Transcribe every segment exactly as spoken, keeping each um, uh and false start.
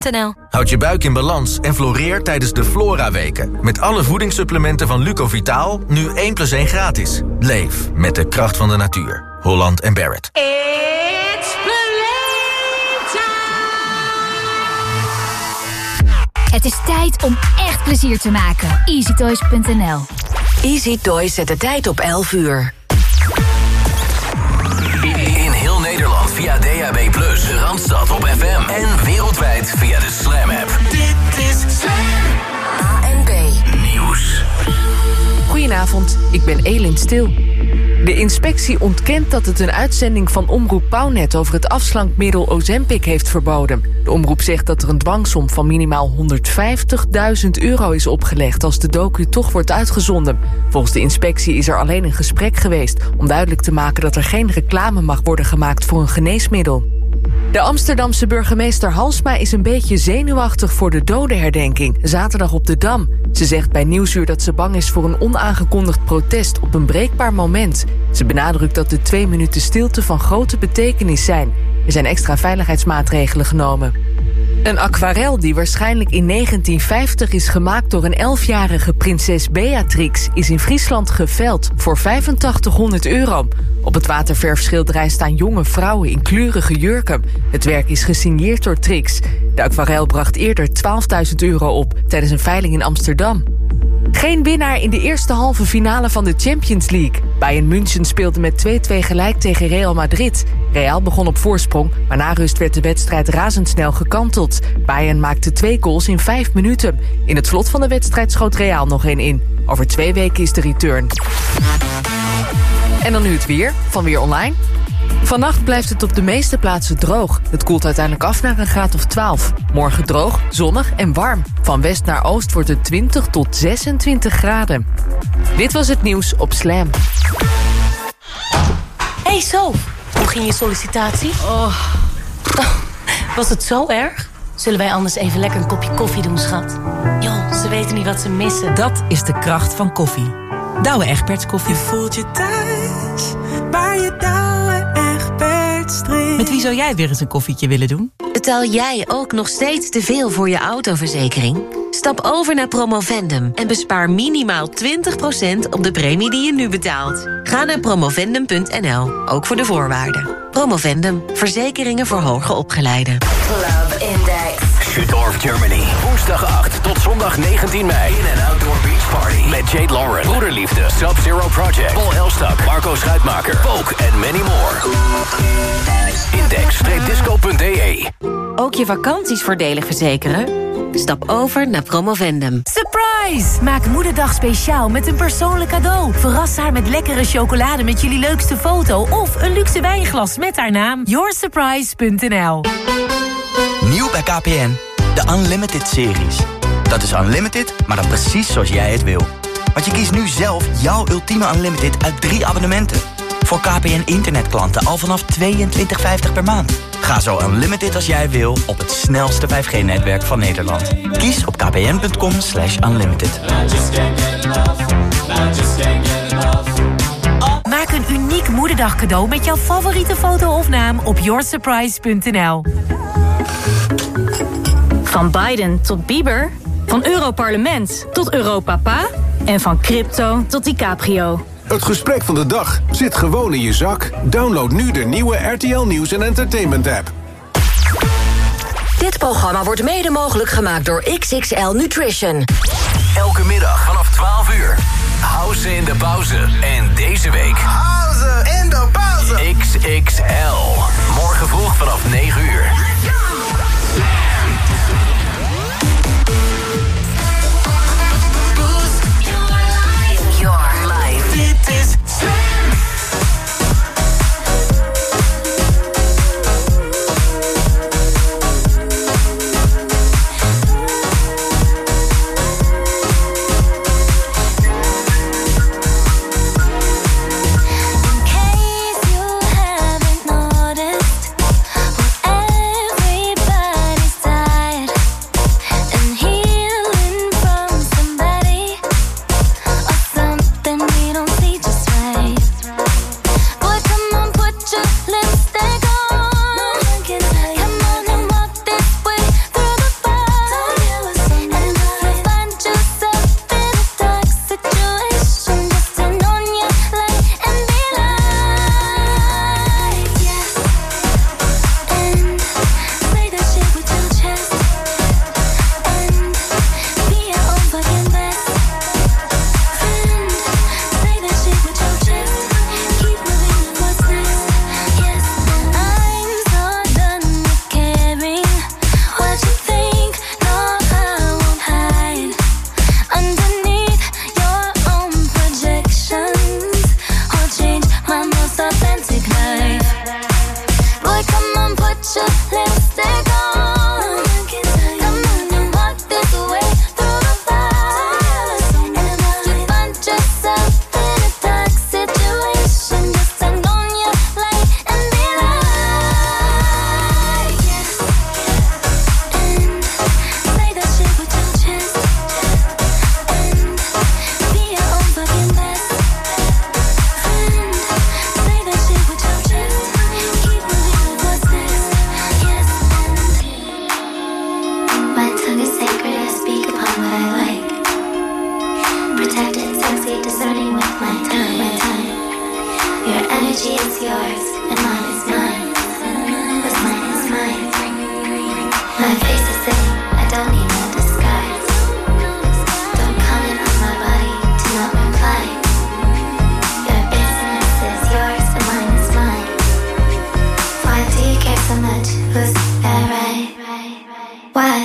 N L. Houd je buik in balans en floreer tijdens de Flora-weken. Met alle voedingssupplementen van Lucovitaal, nu één plus één gratis. Leef met de kracht van de natuur. Holland en Barrett. It's Het is tijd om echt plezier te maken. easy toys punt n l. Easy Toys zet de tijd op elf uur. In heel Nederland via D A B plus, de Randstad op F M en wereldwijd via de Slam app. Dit is Slam. A N B Nieuws. Goedenavond, ik ben Elin Stil. De inspectie ontkent dat het een uitzending van Omroep Pownet over het afslankmiddel Ozempic heeft verboden. De omroep zegt dat er een dwangsom van minimaal honderdvijftigduizend euro is opgelegd als de docu toch wordt uitgezonden. Volgens de inspectie is er alleen een gesprek geweest om duidelijk te maken dat er geen reclame mag worden gemaakt voor een geneesmiddel. De Amsterdamse burgemeester Halsma is een beetje zenuwachtig voor de dodenherdenking, zaterdag op de Dam. Ze zegt bij Nieuwsuur dat ze bang is voor een onaangekondigd protest op een breekbaar moment. Ze benadrukt dat de twee minuten stilte van grote betekenis zijn. Er zijn extra veiligheidsmaatregelen genomen. Een aquarel die waarschijnlijk in negentien vijftig is gemaakt door een elfjarige prinses Beatrix is in Friesland geveld voor vijfentachtighonderd euro. Op het waterverfschilderij staan jonge vrouwen in kleurige jurken. Het werk is gesigneerd door Trix. De aquarel bracht eerder twaalfduizend euro op tijdens een veiling in Amsterdam. Geen winnaar in de eerste halve finale van de Champions League. Bayern München speelde met twee-twee gelijk tegen Real Madrid. Real begon op voorsprong, maar na rust werd de wedstrijd razendsnel gekanteld. Bayern maakte twee goals in vijf minuten. In het slot van de wedstrijd schoot Real nog één in. Over twee weken is de return. En dan nu het weer, van Weer Online. Vannacht blijft het op de meeste plaatsen droog. Het koelt uiteindelijk af naar een graad of twaalf. Morgen droog, zonnig en warm. Van west naar oost wordt het twintig tot zesentwintig graden. Dit was het nieuws op Slam. Hey Sof, hoe ging je sollicitatie? Oh. Oh, was het zo erg? Zullen wij anders even lekker een kopje koffie doen, schat? Joh, ze weten niet wat ze missen. Dat is de kracht van koffie. Douwe Egberts koffie. Je voelt je thuis, waar je Douwe Egberts drinkt. Met wie zou jij weer eens een koffietje willen doen? Betaal jij ook nog steeds te veel voor je autoverzekering? Stap over naar Promovendum en bespaar minimaal twintig procent op de premie die je nu betaalt. Ga naar promovendum punt n l, ook voor de voorwaarden. Promovendum, verzekeringen voor hoger opgeleiden. Club Index. Schuttdorf, Germany. Woensdag acht tot zondag negentien mei. In en Outdoor Beach Party. Met Jade Lauren, Broederliefde, Sub-Zero Project, Paul Elstak, Marco Schuitmaker, Folk en many more. index disco punt d e. Ook je vakanties voordelig verzekeren? Stap over naar Promovendum. Surprise! Maak Moederdag speciaal met een persoonlijk cadeau. Verras haar met lekkere chocolade met jullie leukste foto of een luxe wijnglas met haar naam. your surprise punt n l. Nieuw bij K P N, de Unlimited series. Dat is unlimited, maar dan precies zoals jij het wil. Want je kiest nu zelf jouw ultieme unlimited uit drie abonnementen. Voor K P N internetklanten al vanaf tweeëntwintig vijftig per maand. Ga zo unlimited als jij wil op het snelste vijf G netwerk van Nederland. Kies op kpn punt com slash unlimited. Maak een uniek Moederdag cadeau met jouw favoriete foto of naam op your surprise punt n l. Van Biden tot Bieber, van Europarlement tot Europapa en van crypto tot DiCaprio. Het gesprek van de dag zit gewoon in je zak. Download nu de nieuwe R T L Nieuws en Entertainment app. Dit programma wordt mede mogelijk gemaakt door X X L Nutrition. Elke middag vanaf twaalf uur. House in de pauze. En deze week... House in de pauze. X X L. Morgen vroeg vanaf negen uur. Dit is Slam. In case you haven't noticed, whatever yours and mine is mine. What's mine is mine. My face is saying I don't need no disguise. Don't comment on my body, do not reply. Your business is yours and mine is mine. Why do you care so much? Who's that right? Why?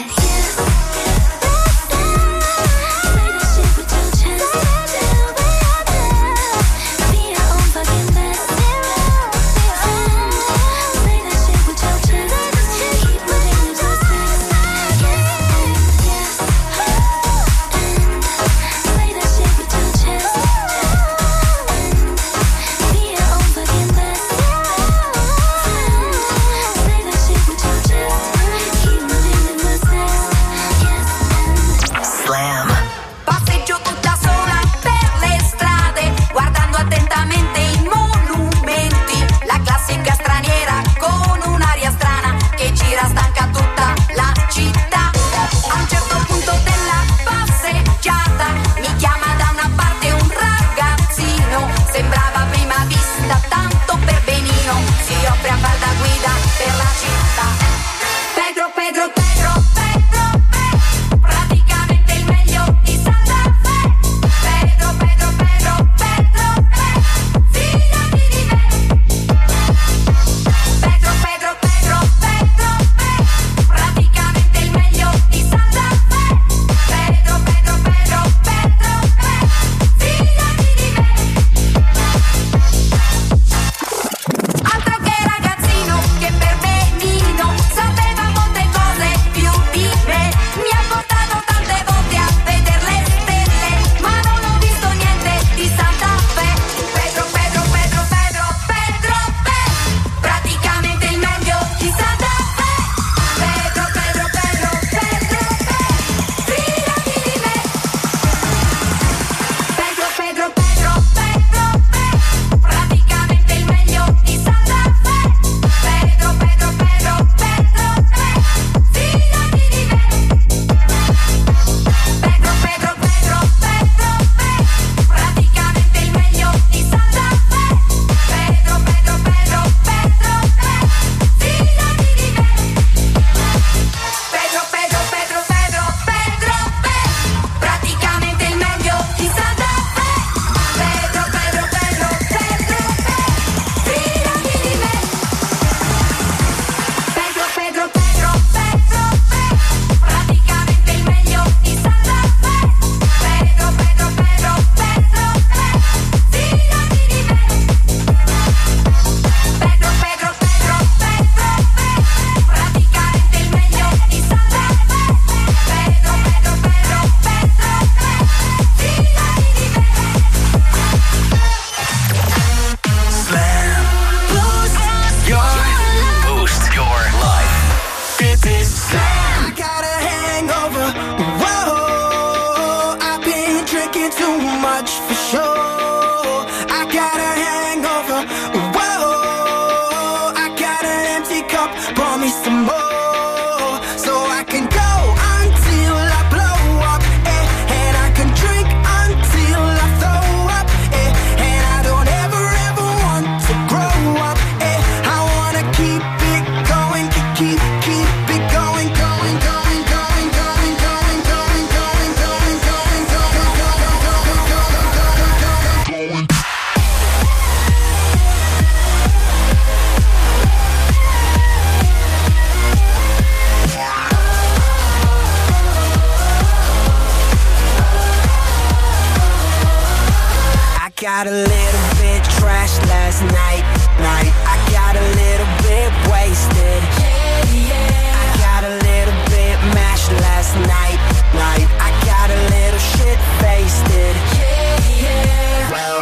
got a little bit trashed last night, night. I got a little bit wasted. Yeah, yeah. I got a little bit mashed last night, night. I got a little shit faced. Yeah, yeah. Well,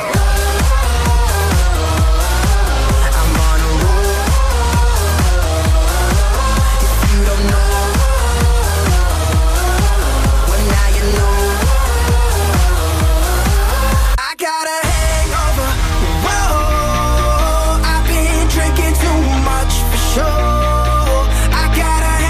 I'm on a roll. If you don't know, well now you know. I got a hangover. Whoa, I've been drinking too much for sure. I got a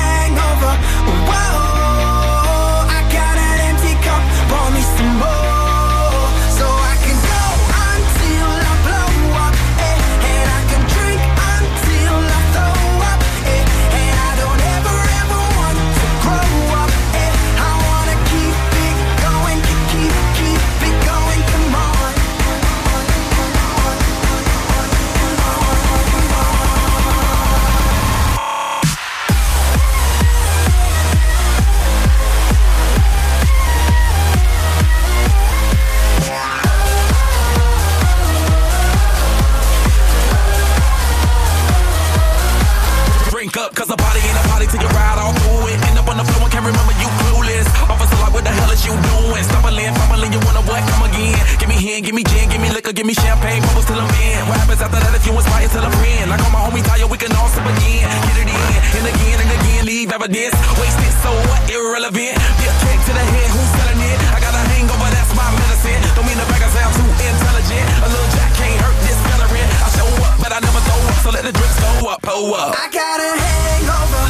Providence. Wasted, so what? Irrelevant. Be a kick to the head, who's selling it? I got a hangover, that's my medicine. Don't mean the bag I sound too intelligent. A little jack can't hurt this veteran. I show up, but I never throw up, so let the drinks go up, pull up. I got a hangover,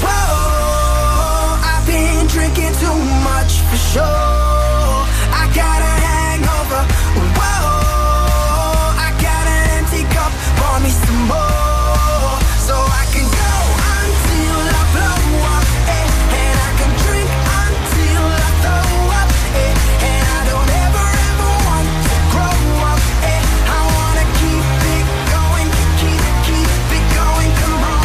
whoa. I've been drinking too much for sure. I got a hangover, whoa. I got an empty cup, pour me some more. So I can go until I blow up, eh. And I can drink until I throw up, eh. And I don't ever, ever want to grow up, eh. I wanna keep it going, keep, keep it going, come on.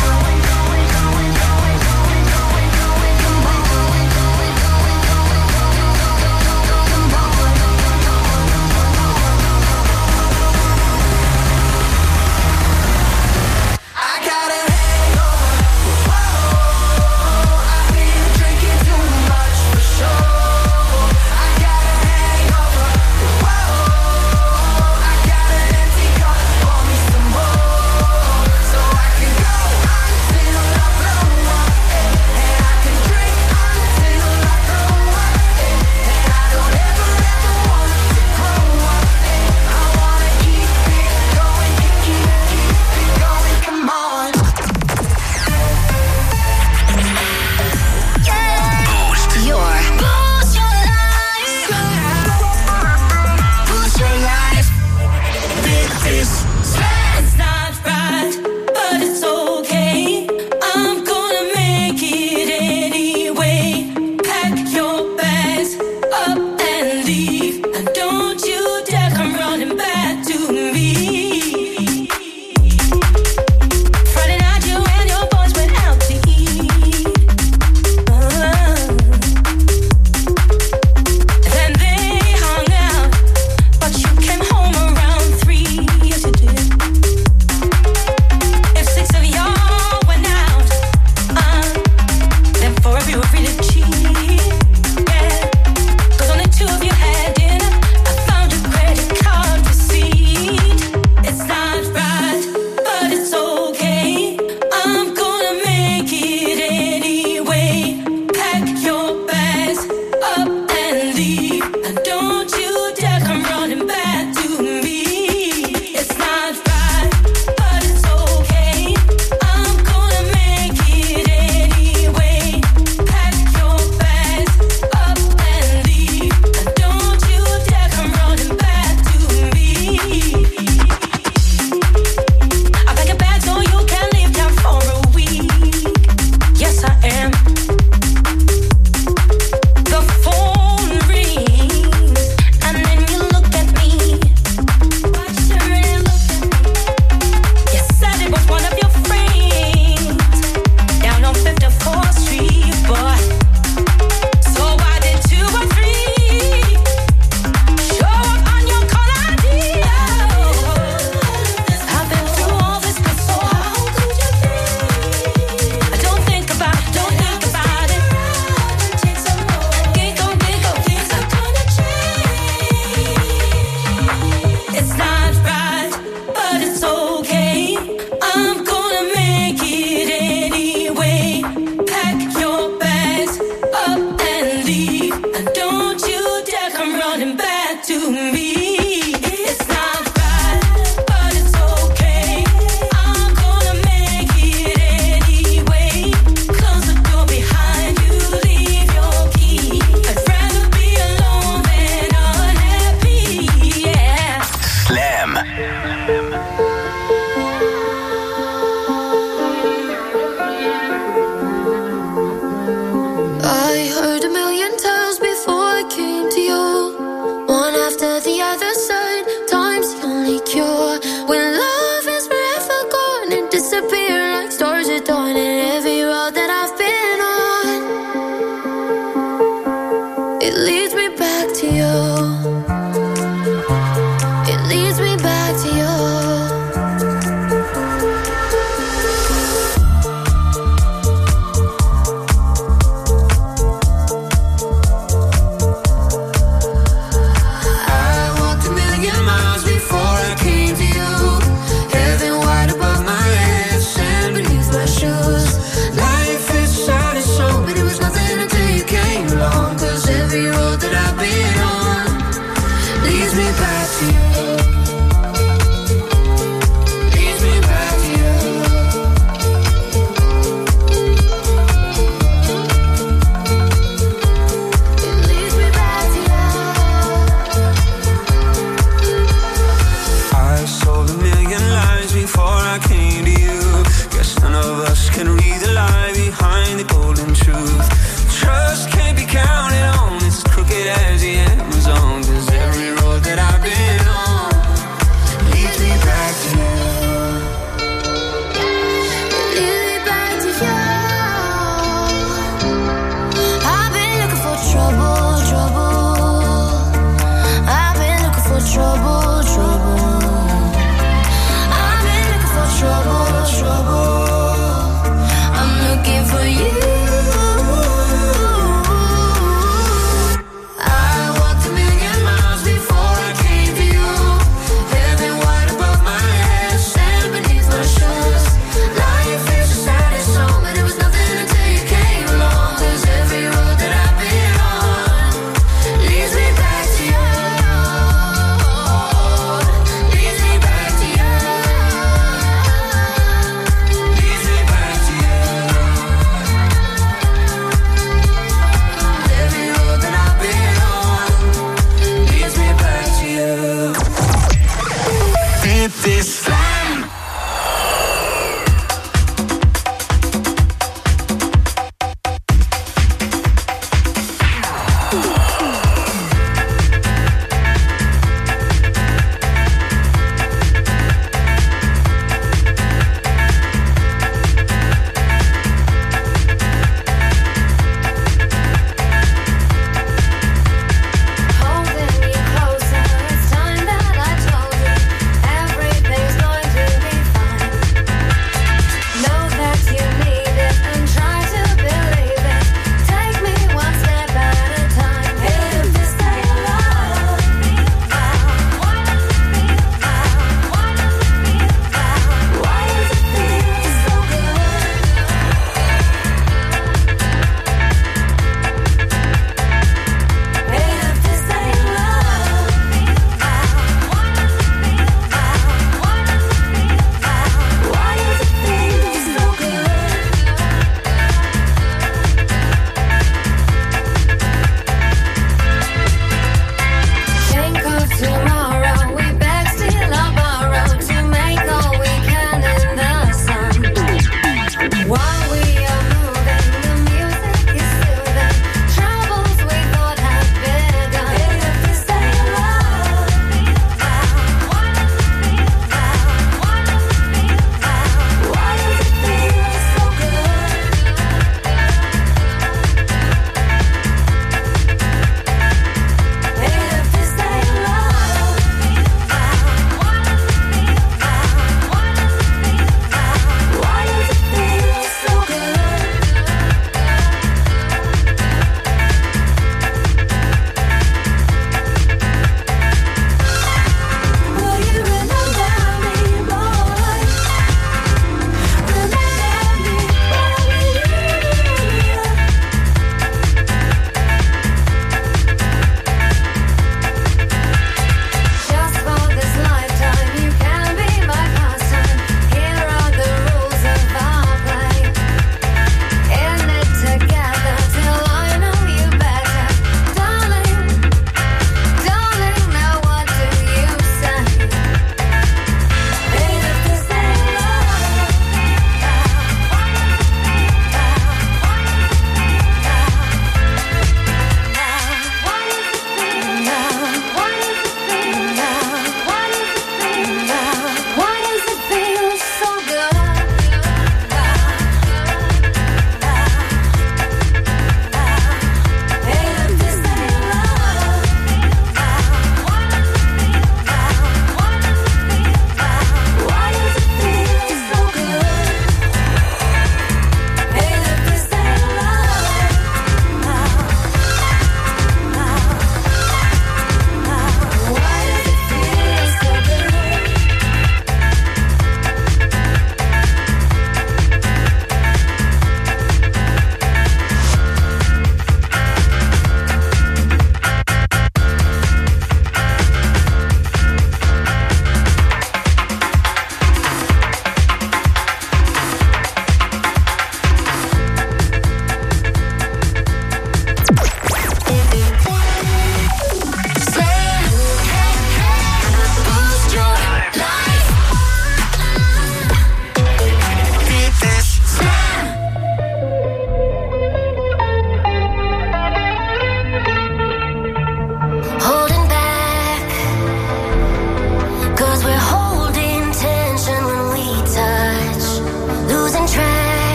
Shoes. Life is shiny,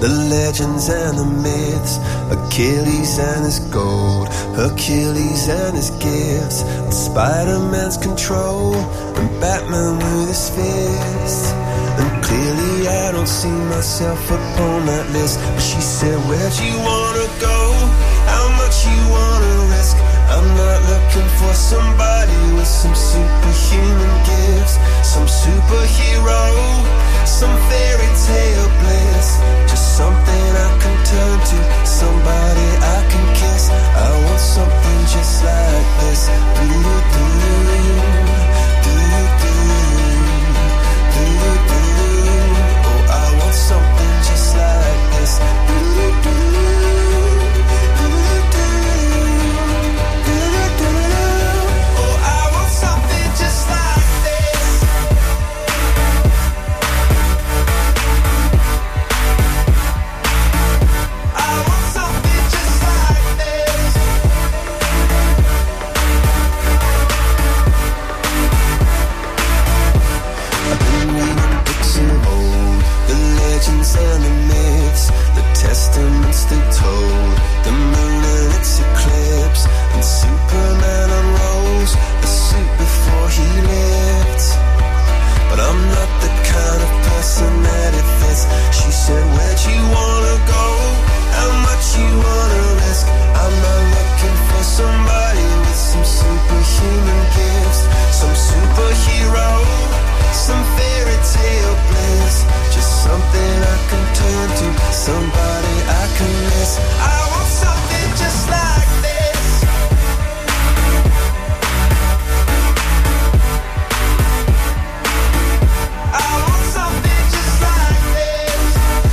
the legends and the myths, Achilles and his gold, Hercules and his gifts, and Spider-Man's control, and Batman with his fists. And clearly I don't see myself upon that list. But she said, where'd you wanna go? How much you wanna risk? I'm not looking for somebody with some superhuman gifts, some superhero, some fairy tale bliss. Just something I can turn to, somebody I can kiss. I want something just like this. Do-do-do, do-do-do, do-do-do. Oh, I want something just like this. Do-do-do, do-do-do, do-do-do. Oh, I want something just like this. I want something just like this. I've been reading books of old, the legends and the myths, the testaments they told, the moon and its eclipse, and Superman unrolls a suit before he lived. But I'm not the kind of person that it fits. She said, where'd you wanna go? How much you wanna risk? I'm not looking for somebody with some superhuman gifts, some superhero, some fairy tale bliss. Just something I can turn to, somebody I can miss. I want something just like this. I want something just like this.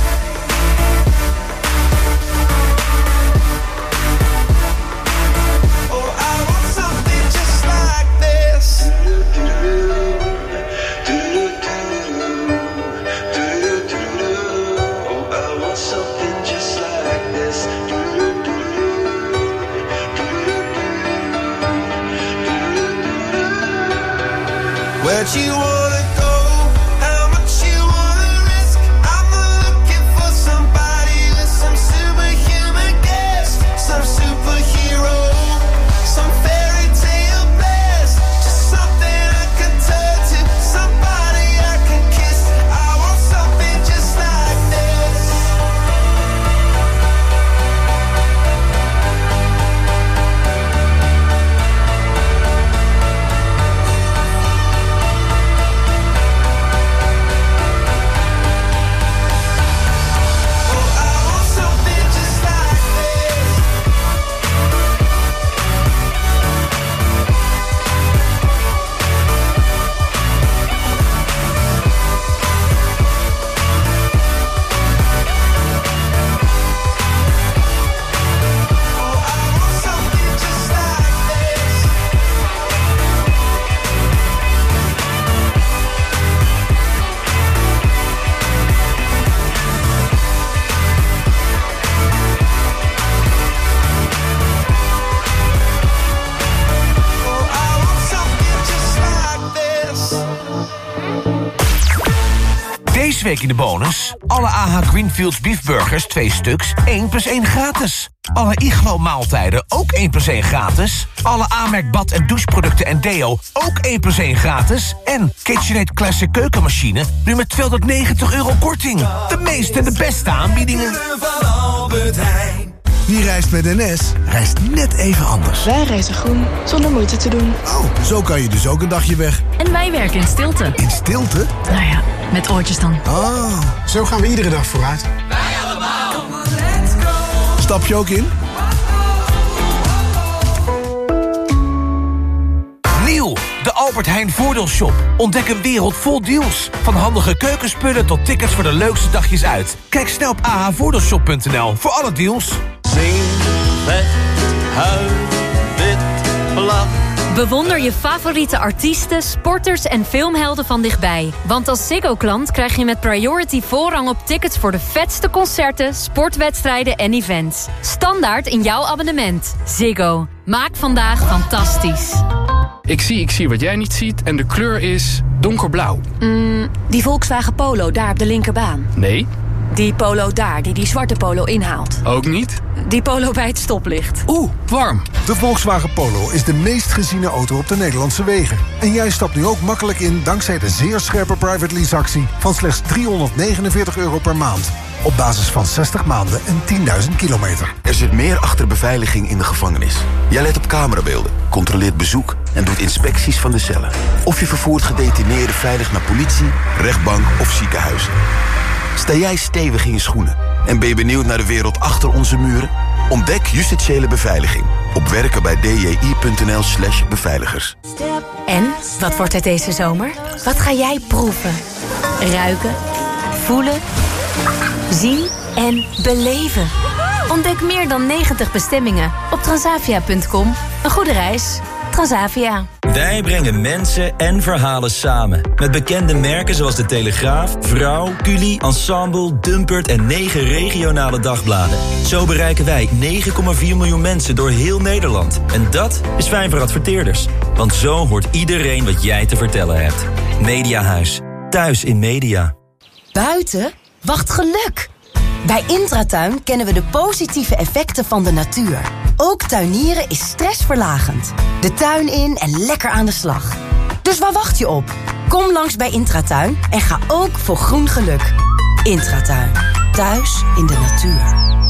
Oh, I want something just like this. Oh, I want something just like this. Where'd you wanna go? How much you wanna risk? I'm not looking for somebody with some superhuman gifts, some superhero, some fairy tale bliss. Just something I can turn to, somebody I can kiss. I want something just like this. Oh, I want something just like this. Oh, I want something just like this. Oh, I want something just like this. Deze week in de bonus. Alle A H Greenfields beefburgers, twee stuks, één plus één gratis. Alle Iglo maaltijden, ook één plus één gratis. Alle A-merk bad- en doucheproducten en deo, ook één plus één gratis. En KitchenAid Classic keukenmachine, nu met tweehonderdnegentig euro korting. De meeste en de beste aanbiedingen. Wie reist met N S, reist net even anders. Wij reizen groen, zonder moeite te doen. Oh, zo kan je dus ook een dagje weg. En wij werken in stilte. In stilte? Nou ja, met oortjes dan. Oh, zo gaan we iedere dag vooruit. Wij allemaal. Stap je ook in? Nieuw, de Albert Heijn Voordeelshop. Ontdek een wereld vol deals. Van handige keukenspullen tot tickets voor de leukste dagjes uit. Kijk snel op a h voordeelshop punt n l voor alle deals. Zing, vet, huil, wit, lach. Bewonder je favoriete artiesten, sporters en filmhelden van dichtbij. Want als Ziggo-klant krijg je met Priority voorrang op tickets voor de vetste concerten, sportwedstrijden en events. Standaard in jouw abonnement. Ziggo. Maak vandaag fantastisch. Ik zie, ik zie wat jij niet ziet en de kleur is donkerblauw. Mm, die Volkswagen Polo daar op de linkerbaan. Nee, Die polo daar, die die zwarte polo inhaalt. Ook niet? Die polo bij het stoplicht. Oeh, warm. De Volkswagen Polo is de meest geziene auto op de Nederlandse wegen. En jij stapt nu ook makkelijk in dankzij de zeer scherpe private leaseactie van slechts driehonderdnegenenveertig euro per maand. Op basis van zestig maanden en tienduizend kilometer. Er zit meer achter beveiliging in de gevangenis. Jij let op camerabeelden, controleert bezoek en doet inspecties van de cellen. Of je vervoert gedetineerden veilig naar politie, rechtbank of ziekenhuis. Sta jij stevig in je schoenen en ben je benieuwd naar de wereld achter onze muren? Ontdek justitiële beveiliging op werken bij d j i punt n l slash beveiligers. En, wat wordt het deze zomer? Wat ga jij proeven? Ruiken? Voelen? Zien en beleven. Ontdek meer dan negentig bestemmingen op transavia punt com. Een goede reis. Transavia. Wij brengen mensen en verhalen samen. Met bekende merken zoals De Telegraaf, Vrouw, Culi, Ensemble, Dumpert en negen regionale dagbladen. Zo bereiken wij negen komma vier miljoen mensen door heel Nederland. En dat is fijn voor adverteerders. Want zo hoort iedereen wat jij te vertellen hebt. Mediahuis. Thuis in media. Buiten wacht geluk. Bij Intratuin kennen we de positieve effecten van de natuur. Ook tuinieren is stressverlagend. De tuin in en lekker aan de slag. Dus waar wacht je op? Kom langs bij Intratuin en ga ook voor groen geluk. Intratuin. Thuis in de natuur.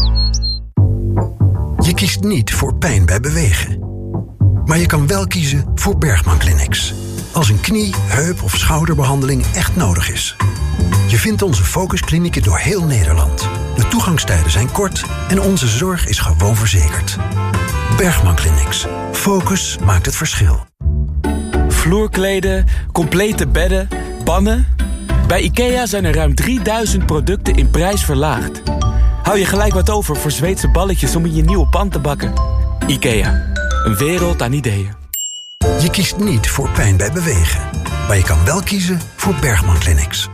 Je kiest niet voor pijn bij bewegen. Maar je kan wel kiezen voor Bergman Clinics. Als een knie, heup of schouderbehandeling echt nodig is. Je vindt onze focusklinieken door heel Nederland. De toegangstijden zijn kort en onze zorg is gewoon verzekerd. Bergman Clinics. Focus maakt het verschil. Vloerkleden, complete bedden, pannen. Bij IKEA zijn er ruim drieduizend producten in prijs verlaagd. Hou je gelijk wat over voor Zweedse balletjes om in je nieuwe pan te bakken. IKEA. Een wereld aan ideeën. Je kiest niet voor pijn bij bewegen. Maar je kan wel kiezen voor Bergman Clinics.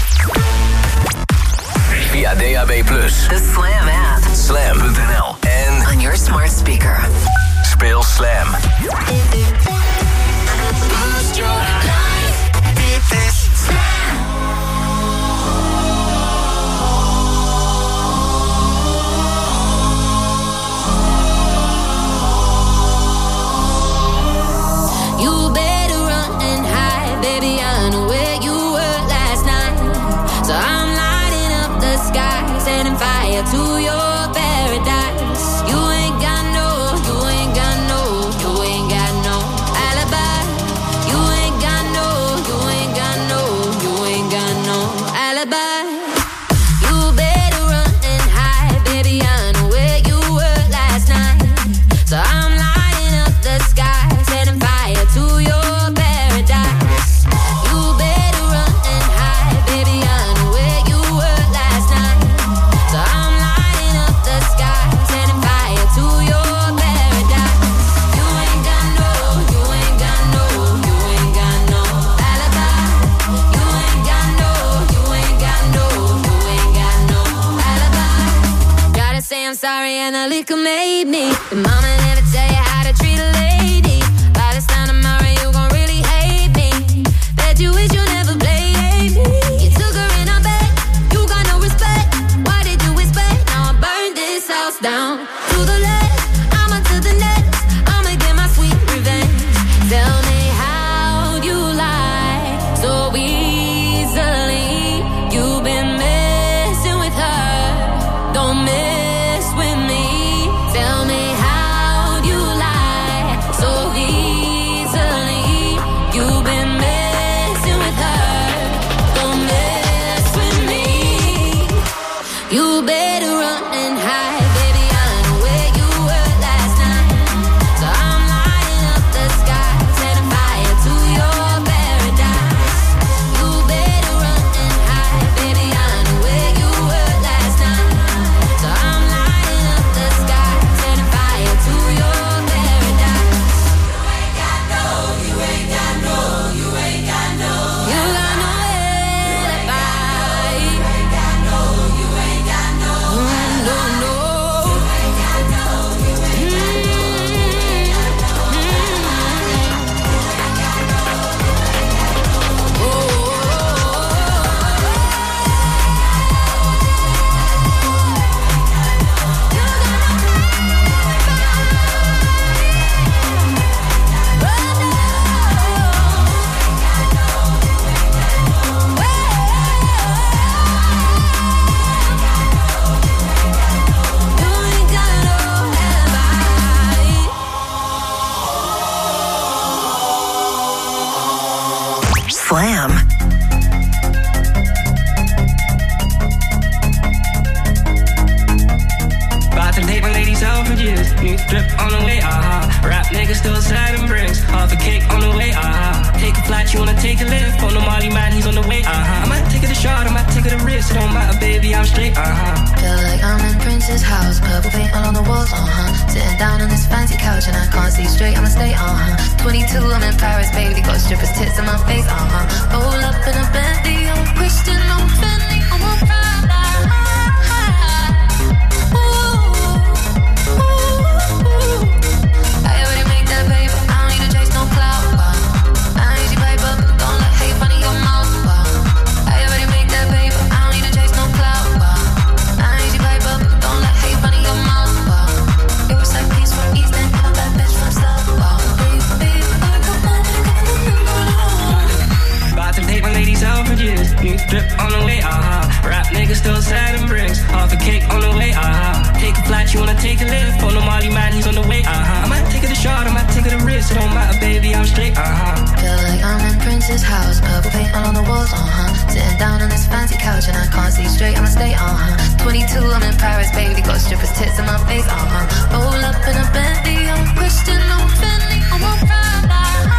Via D A B plus, the Slam app, slam punt n l en on your smart speaker. Speel Slam. You better run and hide, baby. I know where you were last night, so I'm lighting up the sky, setting fire to your paradise. You ain't got no, you ain't got no, you ain't got no alibi. You ain't got no, you ain't got no, you ain't got no alibi. You better run and hide, baby. I know where you were last night, so I'm lighting up the sky, setting fire to your paradise. You better run and hide, baby. I know where you were last night, so I'm lighting up the sky, setting fire to your paradise. You ain't got no, you ain't got no, you ain't got no alibi. You ain't got no, you ain't got no, you ain't got no alibi. Gotta say I'm sorry and the liquor made me. The mama never tell you how to treat a lady. By this time tomorrow you gon' really hate me. Bet you wish you never played me. You took her in a bed, you got no respect. Why did you expect? Now I burned this house down to the left, I'ma to the next. I'ma get my sweet revenge. Tell me how you lie so easily. You've been messing with her, don't mess with me. Tell me how Slam. About to date my ladies out for years. New drip on the way, ah. Rap niggas still sad and bricks. Half a cake on the way, ah. Take a flight, you wanna take a lift. On the Molly man, he's on the way, ah. I might take it a shot, I might take it a risk. It don't matter, baby, I'm straight, ah. Feel like I'm in Prince's house. Purple paint all on the walls, uh-huh. Sitting down on this fancy couch and I can't see straight, I'ma stay, uh-huh. twenty-two, I'm in Paris, baby. Got strippers' tits in my face, uh-huh. Roll up in a Bentley, I'm Christian, I'm Fendi, I'm a Prada. New drip on the way, uh-huh. Rap niggas still sad and bricks. Half a cake on the way, uh-huh. Take a flight, you wanna take a lift. On the Molly man, he's on the way, uh-huh. I might take it a shot, I might take it a risk. It don't matter, baby, I'm straight, uh-huh. Feel like I'm in Prince's house. Purple paint all on the walls, uh-huh. Sitting down on this fancy couch and I can't see straight, I'ma stay, uh-huh. twenty-two, I'm in Paris, baby. Got strippers' tits in my face, uh-huh. Roll up in a Bentley, I'm Christian, I'm Fendi, I'm a Prada.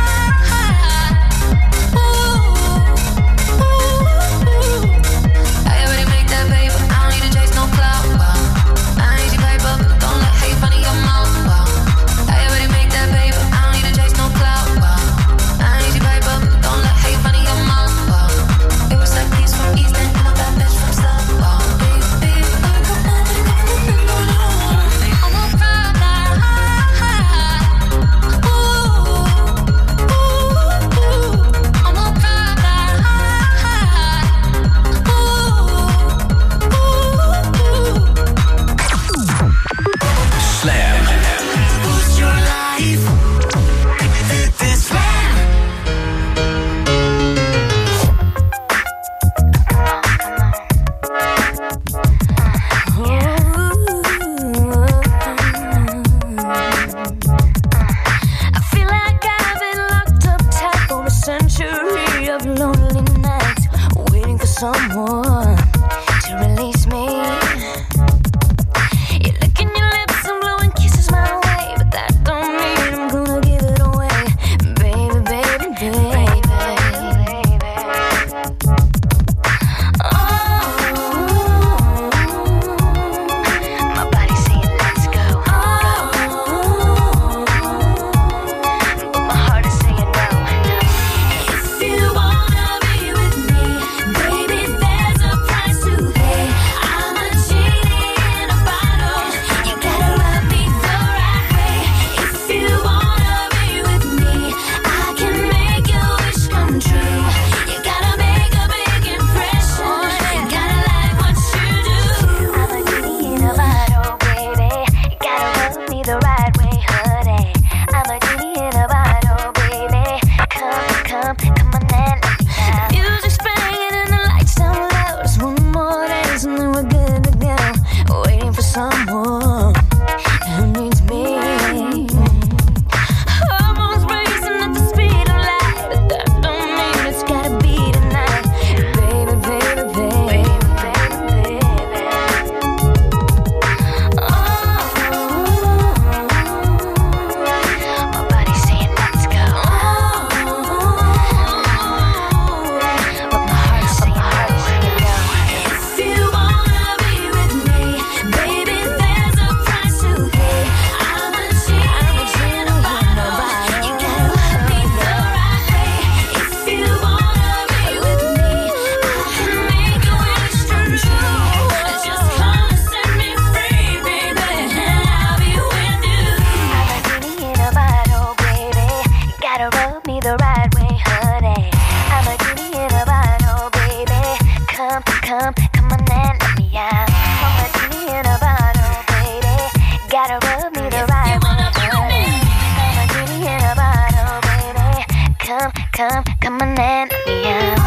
Come, come on and let me out.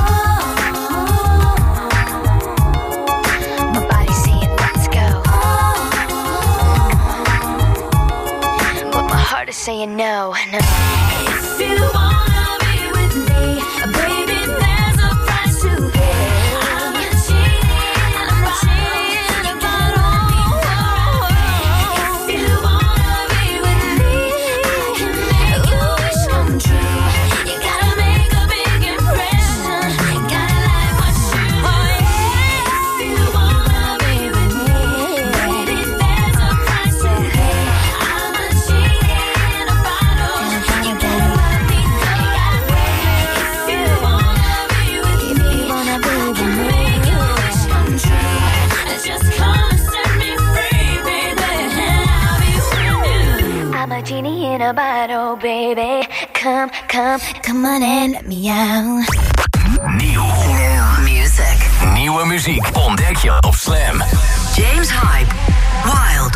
My body's saying let's go, but my heart is saying no, no. If you wanna be with me, baby, your bottle, baby. Come, come, come on and let me out. Nieuw. New music. Nieuwe muziek ontdek je op Slam. James Hype. Wild.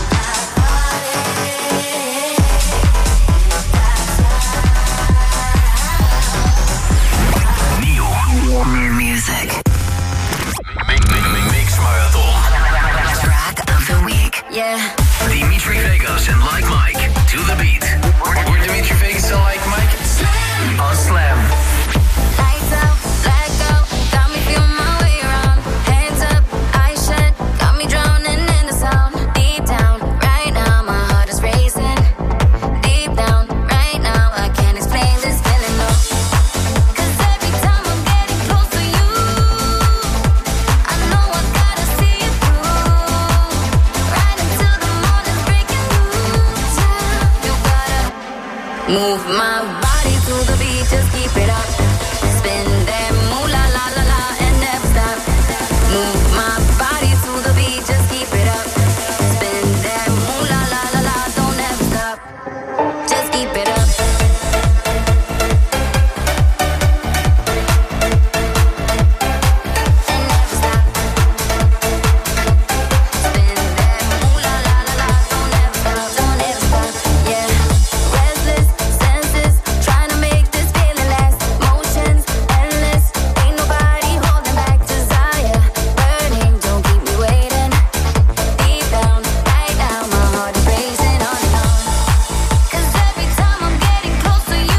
Nieuw. New music. Mix, mix, mix, mix Marathon. Track of the week. Yeah. Dimitri Vegas and Like Mike to the beat. We're Dimitri Vegas and Like Mike on Slam. Lights out, black out, got me feeling my way around. Hands up, eyes shut, got me drowning in the sound. Deep down, right now, my heart is racing. Deep down, right now, I can't explain this feeling, no. Cause every time I'm getting close to you, I know I gotta see it through. Right until the morning's breaking loose. You gotta move my body to the beat, just keep it up. Spin that moolah la la la and never stop. Move my body to the beat, just keep it up. Spin that moolah la la la, don't ever stop. Just keep it up. And never stop. Spin that moolah la la la, don't ever stop, don't ever stop. Yeah. Restless senses, trying to make this feeling last. Motions endless, ain't nobody holding back. Desire burning, don't keep me waiting. Deep down, right now, my heart is racing on and on. Cause every time I'm getting close to you,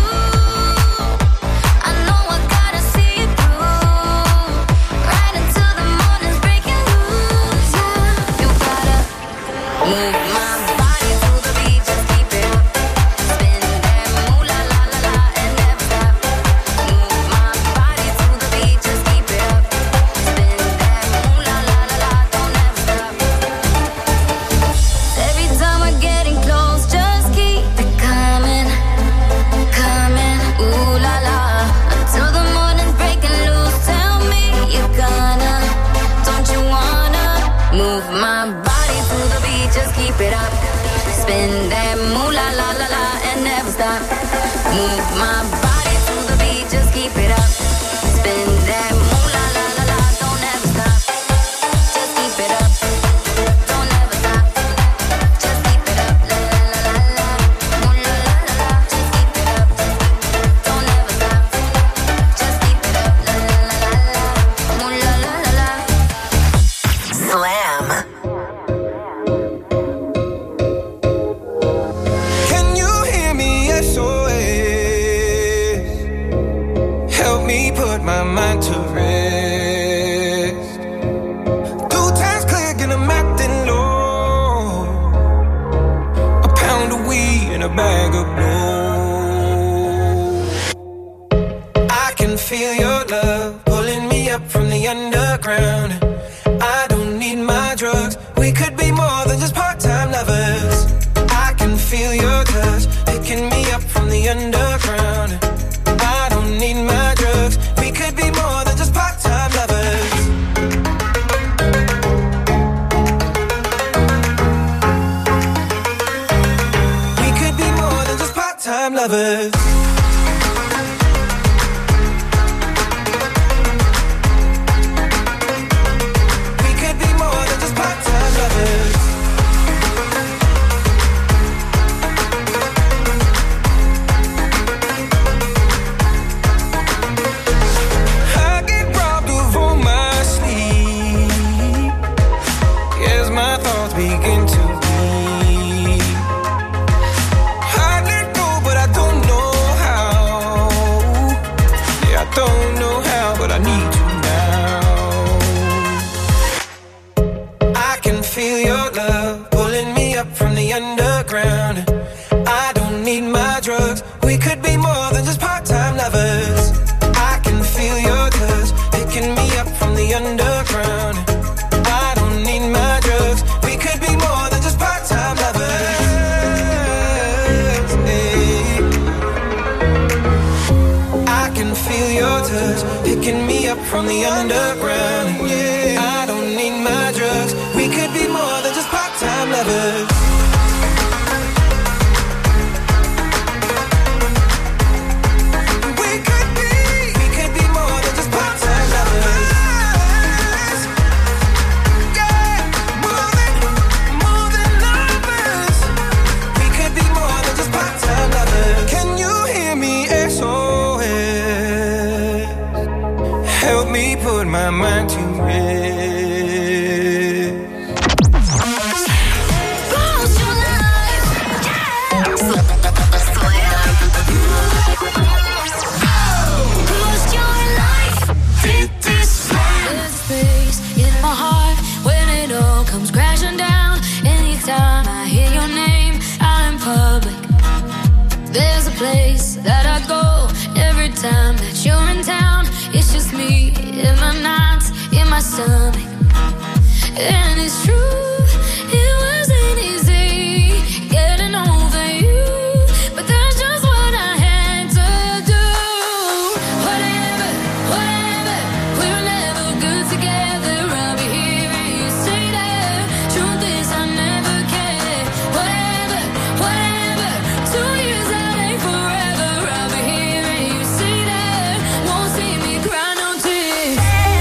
I know I gotta see it through. Right until the morning's breaking loose. Yeah, you gotta move my body to the beat, just keep it up. Spin that moolah la la la and never stop. Move my body to the beat, just keep it up. Spin that moolah la la la, don't ever stop. Every time we're getting close, just keep it coming, coming. Ooh la la, until the morning's breaking loose. Tell me you're gonna, don't you wanna move my body to the beat, just keep it up. Spin that moolah la la la and never stop. Move my body to the beat, just keep it up. Spin that moolah la la la, don't ever stop. Just keep it up, don't ever stop. Just keep it up, la la la la la, moolah la la la. Just keep it up, don't ever stop. Just keep it up, la la la la la, moolah la la la. Slam. Can you hear me? S O S. Help me put my mind to rest. Two times click and I'm acting low. A pound of weed and a bag of blow. I can feel your love pulling me up from the underground. I don't need my drugs. We could be more than just part-time lovers. I can feel your touch picking me up from the underground. I don't need my drugs. We could be more than just part-time lovers. We could be more than just part-time lovers. We could be more than just part-time lovers. I get robbed of all my sleep as my thoughts begin to bleed. I let go, but I don't know how. Yeah, I don't know how, but I need to now. I can feel your love pulling me up from the underground. I don't need my drugs. We could be more than just part-time lovers. I can feel your touch picking me up from the underground. I don't need my drugs. We could be more than just part-time lovers. Hey. I can feel your touch picking me up from the underground. Yeah. I don't need my drugs. We could be more than just part-time lovers. me put my mind to rest. Boost your life, yeah. Boost your life. Fit this slam. There's a space in my heart when it all comes crashing down. Anytime I hear your name out in public, there's a place that I go every time that you're in town. It's just me in my nights, in my stomach. And it's true, it wasn't easy getting over you, but that's just what I had to do. Whatever, whatever, we were never good together. I'll be here and you say that. Truth is I never cared. Whatever, whatever, two years out ain't forever. I'll be here and you say that. Won't see me cry no tears.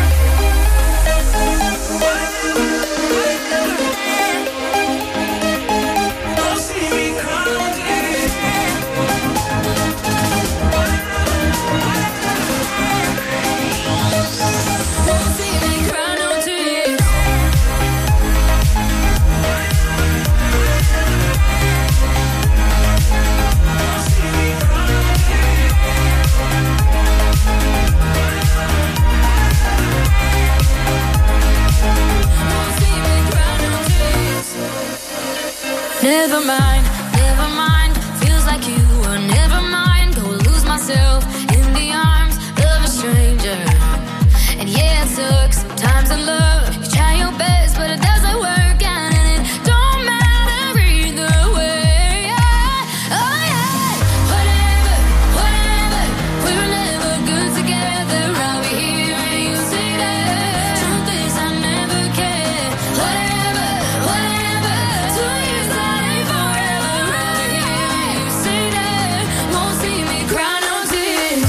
Never mind, never mind. Feels like you were never mine. Go lose myself in the arms of a stranger. And yeah, it sucks sometimes in love. You try your best, but it doesn't work out, and it don't matter either way. Yeah. Oh yeah, whatever, whatever. We were never good together. I'll be here and you say that. Truth is I never cared. Whatever, whatever. Two years out ain't forever. I'll be here and you say that. Won't see me cry no tears.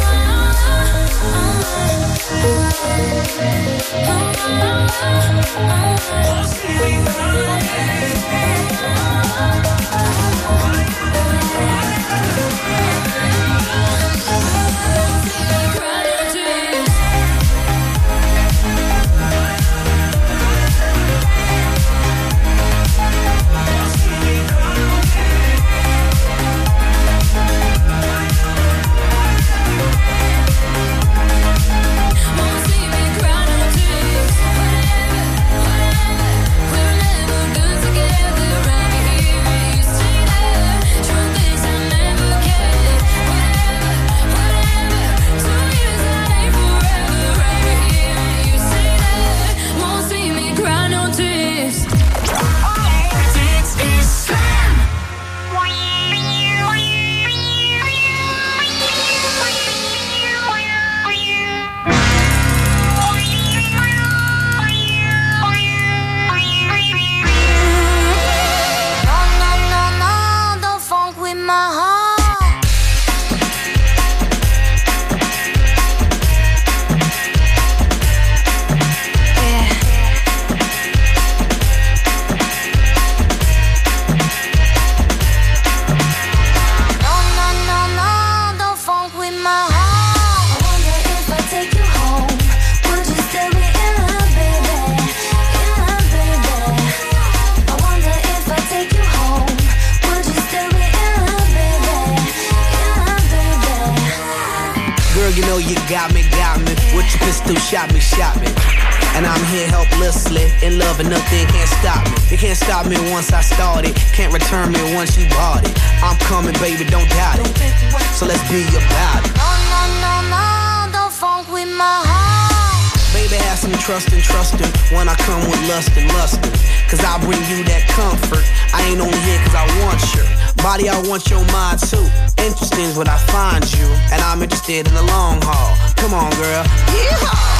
know you got me, got me. With your pistol, shot me, shot me. And I'm here helplessly, in love and nothing can't stop me. It can't stop me once I started, can't return me once you bought it. I'm coming, baby, don't doubt it. So let's be about it. No, no, no, no, don't funk with my heart. Baby, have some trust and trustin' when I come with lust and lustin'. Cause I bring you that comfort. I ain't only here cause I want your body, I want your mind too. Interesting is what I find you, and I'm interested in the long haul. Come on, girl. Yeehaw!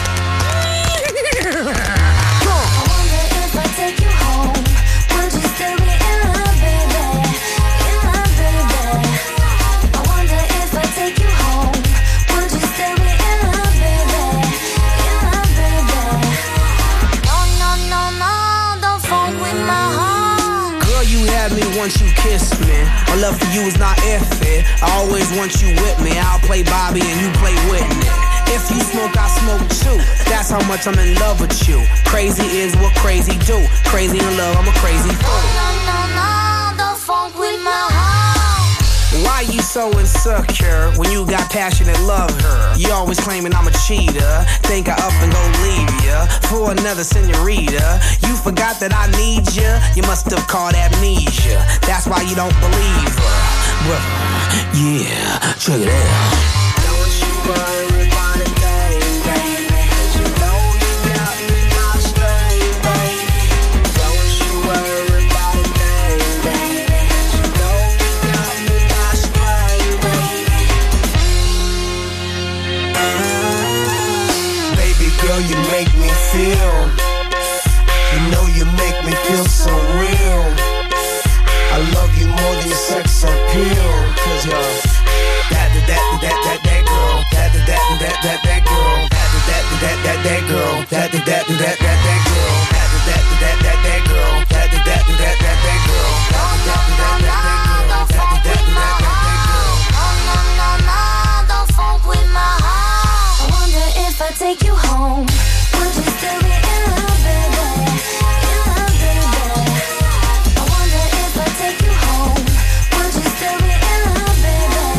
I wonder if I take you home, would you still be in love, baby? In love, baby. I wonder if I take you home, would you still be in love, baby? In love, baby. No, no, no, no, don't funk with my heart. Girl, you had me once you kissed me. My love for you is not airfare. I always want you with me. I'll play Bobby and you play Whitney. If you smoke, I smoke too. That's how much I'm in love with you. Crazy is what crazy do. Crazy in love, I'm a crazy fool. No, no, no, don't funk with my heart. Why you so insecure when you got passionate love her? You always claiming I'm a cheater. Think I up and go leave ya for another senorita. You forgot that I need ya. You must have caught amnesia. That's why you don't believe her. Well, yeah, check it out. Don't you worry about a thing, baby. 'Cause you know you got me my string, baby. Don't you worry about a thing, baby. 'Cause you know you got me my string, baby. Baby girl, you make me feel. You know you make me feel so real. I love you more than your sex appeal. 'Cause you're that, that, that, that, that, that girl. That, that, that, that, that, that girl. That, that, that, that, that girl. That, that, that, that, that, that girl. That, that, that, that, that girl. That, that, that, that, that, that girl. That, that, that, that, that girl. That, that, that, that, that girl. No, no, no, no, don't funk with my heart. I wonder if I take you home, would you still be in love, baby? In love, baby. I wonder if I take you home, would you still be in love, baby?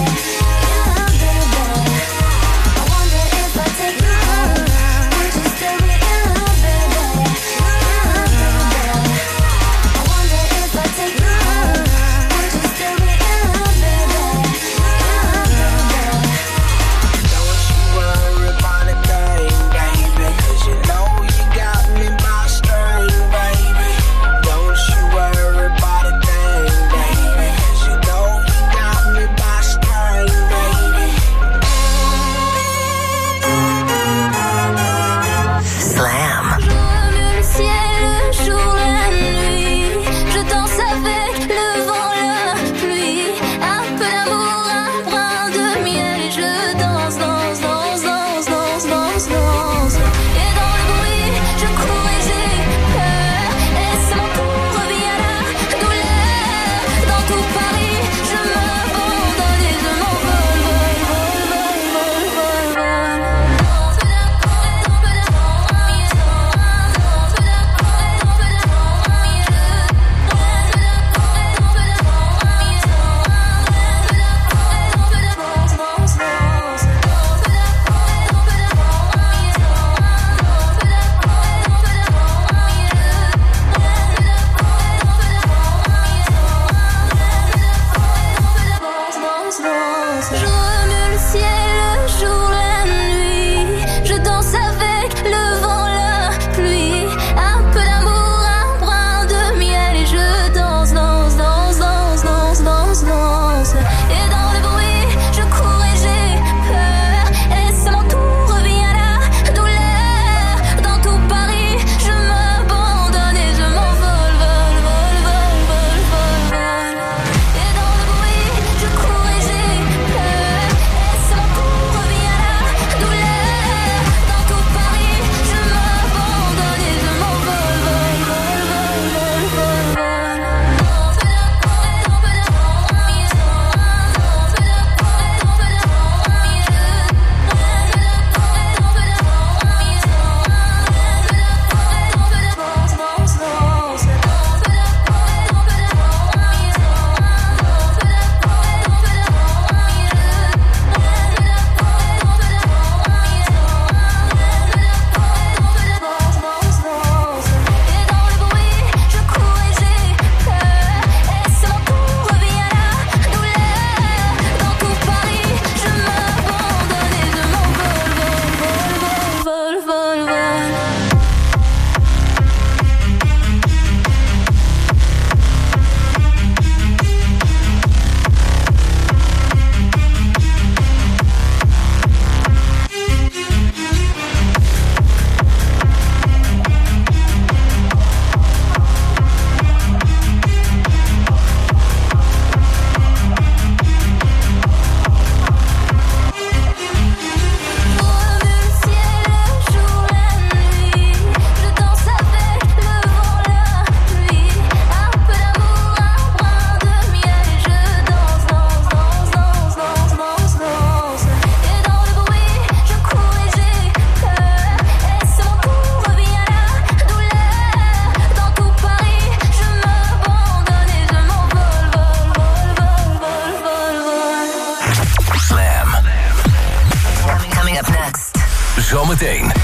Zometeen.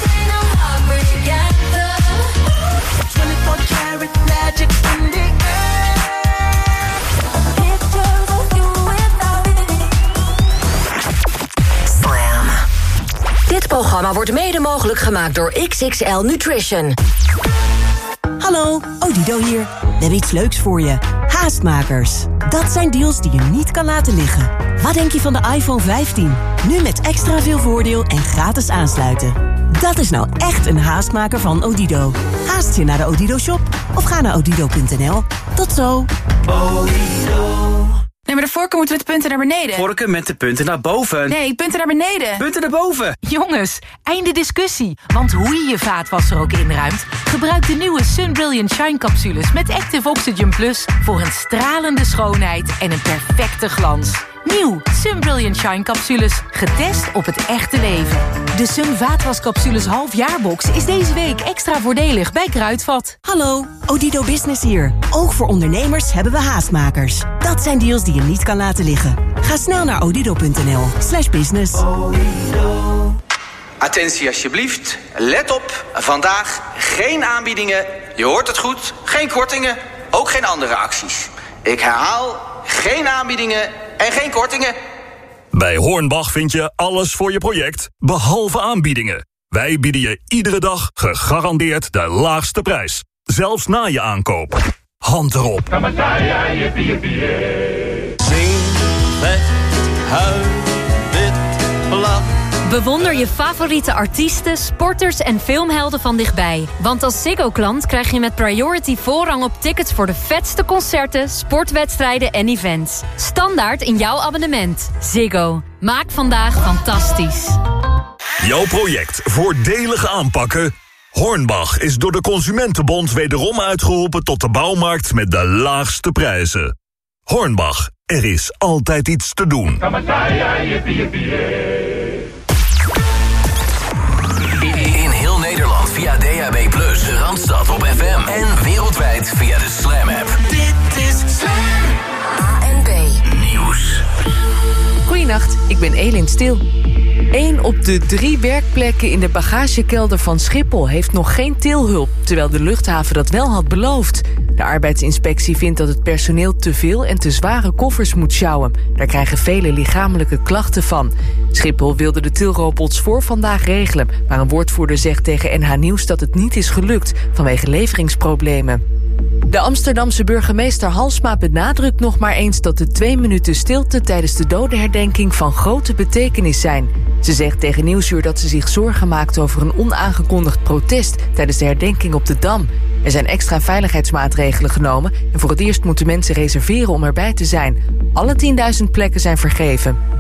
Slam. Dit programma wordt mede mogelijk gemaakt door X X L Nutrition. Hallo, Odido hier. We hebben iets leuks voor je. Haastmakers. Dat zijn deals die je niet kan laten liggen. Wat denk je van de iPhone vijftien? Nu met extra veel voordeel en gratis aansluiten. Dat is nou echt een haastmaker van Odido. Haast je naar de Odido shop of ga naar odido punt n l. Tot zo. Odido. Nee, maar de vorken moeten met de punten naar beneden. Vorken met de punten naar boven. Nee, punten naar beneden. Punten naar boven. Jongens, einde discussie. Want hoe je je vaatwasser ook inruimt, gebruik de nieuwe Sun Brilliant Shine capsules met Active Oxygen Plus voor een stralende schoonheid en een perfecte glans. Nieuw Sun Brilliant Shine capsules, getest op het echte leven. De Sun vaatwascapsules halfjaarbox is deze week extra voordelig bij Kruidvat. Hallo, Odido Business hier. Ook voor ondernemers hebben we haastmakers. Dat zijn deals die je niet kan laten liggen. Ga snel naar odido punt n l slash business. Attentie alsjeblieft, let op, vandaag geen aanbiedingen, je hoort het goed, geen kortingen, ook geen andere acties. Ik herhaal, geen aanbiedingen en geen kortingen. Bij Hornbach vind je alles voor je project, behalve aanbiedingen. Wij bieden je iedere dag gegarandeerd de laagste prijs. Zelfs na je aankoop. Hand erop. Zing, vet, huil, wit, blad. Bewonder je favoriete artiesten, sporters en filmhelden van dichtbij. Want als Ziggo-klant krijg je met Priority voorrang op tickets voor de vetste concerten, sportwedstrijden en events. Standaard in jouw abonnement. Ziggo. Maak vandaag fantastisch. Jouw project voordelig aanpakken? Hornbach is door de Consumentenbond wederom uitgeroepen tot de bouwmarkt met de laagste prijzen. Hornbach, er is altijd iets te doen. In heel Nederland via D A B plus, Randstad op F M en wereldwijd via de Slam app. Dit is Slam. A en B Nieuws. Goedenacht, ik ben Elin Stil. Eén op de drie werkplekken in de bagagekelder van Schiphol heeft nog geen tilhulp, terwijl de luchthaven dat wel had beloofd. De arbeidsinspectie vindt dat het personeel te veel en te zware koffers moet sjouwen. Daar krijgen vele lichamelijke klachten van. Schiphol wilde de tilrobots voor vandaag regelen, maar een woordvoerder zegt tegen N H Nieuws dat het niet is gelukt vanwege leveringsproblemen. De Amsterdamse burgemeester Halsma benadrukt nog maar eens dat de twee minuten stilte tijdens de dodenherdenking van grote betekenis zijn. Ze zegt tegen Nieuwsuur dat ze zich zorgen maakt over een onaangekondigd protest tijdens de herdenking op de Dam. Er zijn extra veiligheidsmaatregelen genomen en voor het eerst moeten mensen reserveren om erbij te zijn. Alle tienduizend plekken zijn vergeven.